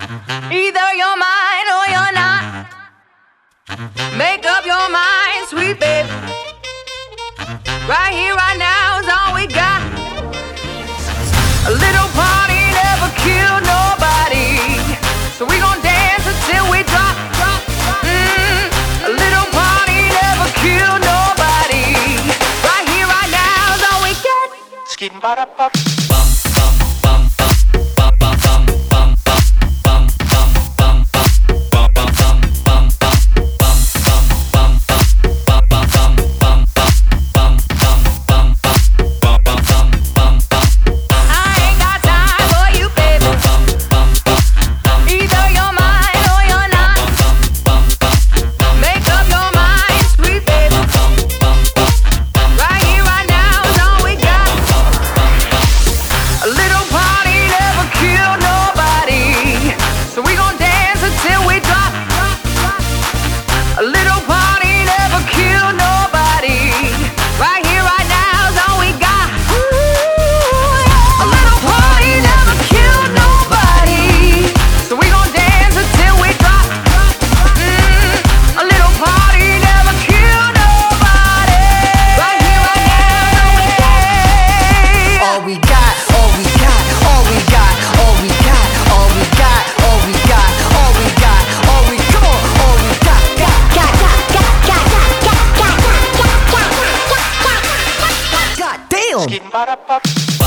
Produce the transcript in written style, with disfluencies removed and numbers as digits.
Either you're mine or you're not. Make up your mind, sweet baby. Right here, right now is all we got. A little party never killed nobody, so we gon' dance until we drop. A little party never killed nobody. Right here, right now is all we got. Skidding ba da ba. Skidding ba da ba.